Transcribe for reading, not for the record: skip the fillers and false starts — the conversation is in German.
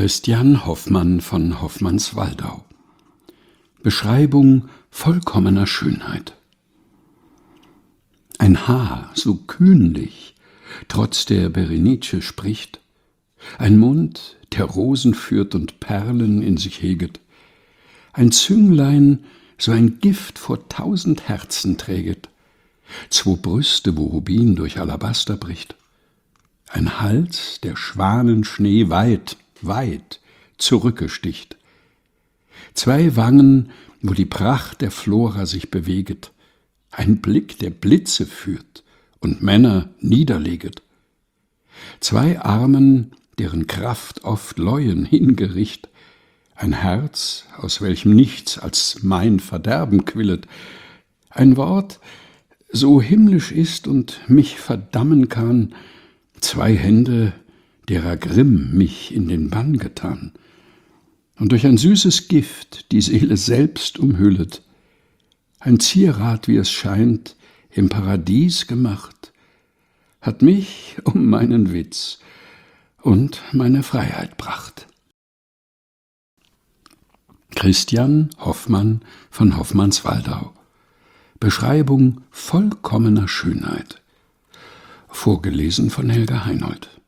Christian Hoffmann von Hoffmannswaldau. Beschreibung vollkommener Schönheit. Ein Haar so kühnlich, trotz der Berenice spricht, ein Mund, der Rosen führt und Perlen in sich heget, ein Zünglein, so ein Gift vor 1000 Herzen träget, 2 Brüste, wo Rubin durch Alabaster bricht, ein Hals, der Schwanenschnee weit, weit zurückgesticht, 2 Wangen, wo die Pracht der Flora sich beweget, ein Blick, der Blitze führt und Männer niederleget, 2 Armen, deren Kraft oft Leuen hingericht, ein Herz, aus welchem nichts als mein Verderben quillet, ein Wort, so himmlisch ist und mich verdammen kann, 2 Hände, derer Grimm mich in den Bann getan, und durch ein süßes Gift die Seele selbst umhüllet, ein Zierat, wie es scheint, im Paradies gemacht, hat mich um meinen Witz und meine Freiheit bracht. Christian Hoffmann von Hoffmannswaldau. Beschreibung vollkommener Schönheit. Vorgelesen von Helga Heinold.